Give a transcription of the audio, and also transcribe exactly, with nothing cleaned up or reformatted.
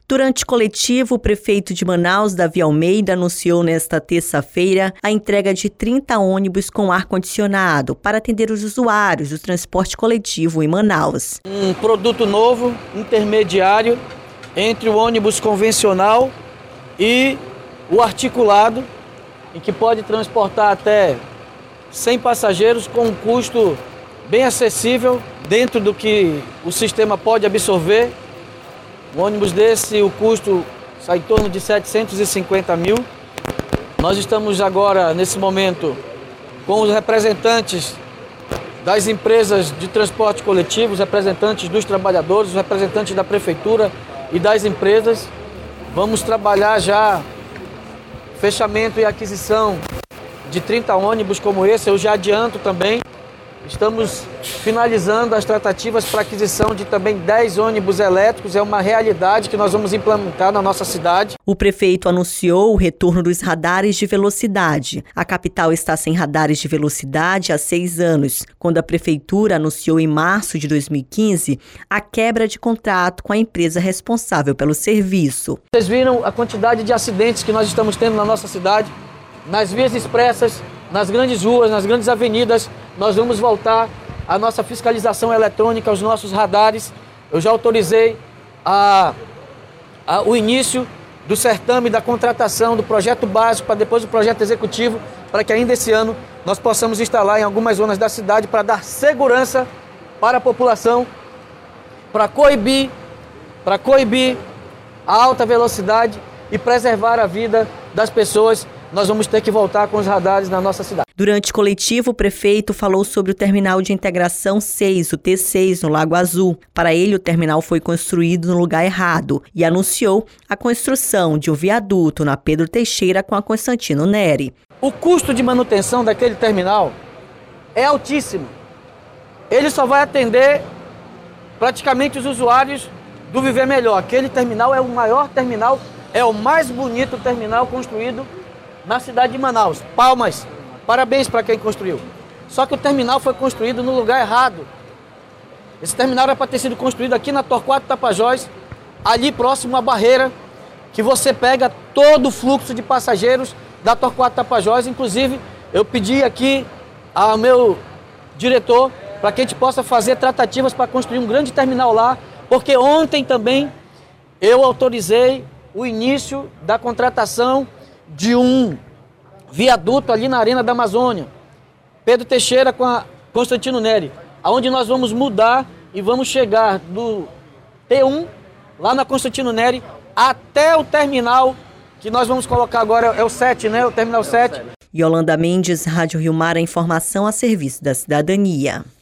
Durante coletivo, o prefeito de Manaus, Davi Almeida, anunciou nesta terça-feira a entrega de trinta ônibus com ar-condicionado para atender os usuários do transporte coletivo em Manaus. Um produto novo, intermediário, entre o ônibus convencional e o articulado, em que pode transportar até cem passageiros com um custo bem acessível, dentro do que o sistema pode absorver. Um ônibus desse, o custo sai em torno de setecentos e cinquenta mil. Nós estamos agora, nesse momento, com os representantes das empresas de transporte coletivo, os representantes dos trabalhadores, os representantes da prefeitura e das empresas. Vamos trabalhar já fechamento e aquisição de trinta ônibus como esse. Eu já adianto também. Estamos finalizando as tratativas para aquisição de também dez ônibus elétricos. É uma realidade que nós vamos implementar na nossa cidade. O prefeito anunciou o retorno dos radares de velocidade. A capital está sem radares de velocidade há seis anos, quando a prefeitura anunciou em março de dois mil e quinze a quebra de contrato com a empresa responsável pelo serviço. Vocês viram a quantidade de acidentes que nós estamos tendo na nossa cidade, nas vias expressas, nas grandes ruas, nas grandes avenidas. Nós vamos voltar à nossa fiscalização eletrônica, aos nossos radares. Eu já autorizei a, a, o início do certame da contratação do projeto básico para depois do projeto executivo, para que ainda esse ano nós possamos instalar em algumas zonas da cidade para dar segurança para a população, para coibir, para coibir a alta velocidade e preservar a vida das pessoas. Nós vamos ter que voltar com os radares na nossa cidade. Durante o coletivo, o prefeito falou sobre o Terminal de Integração seis, o T seis, no Lago Azul. Para ele, o terminal foi construído no lugar errado e anunciou a construção de um viaduto na Pedro Teixeira com a Constantino Neri. O custo de manutenção daquele terminal é altíssimo. Ele só vai atender praticamente os usuários do Viver Melhor. Aquele terminal é o maior terminal, é o mais bonito terminal construído na cidade de Manaus. Palmas, parabéns para quem construiu. Só que o terminal foi construído no lugar errado. Esse terminal era para ter sido construído aqui na Torquato Tapajós, ali próximo à barreira, que você pega todo o fluxo de passageiros da Torquato Tapajós. Inclusive, eu pedi aqui ao meu diretor para que a gente possa fazer tratativas para construir um grande terminal lá, porque ontem também eu autorizei o início da contratação de um viaduto ali na Arena da Amazônia, Pedro Teixeira com a Constantino Neri, aonde nós vamos mudar e vamos chegar do T um, lá na Constantino Neri, até o terminal, que nós vamos colocar agora, é o sete, né? O terminal sete. Yolanda Mendes, Rádio Rio Mar, a informação a serviço da cidadania.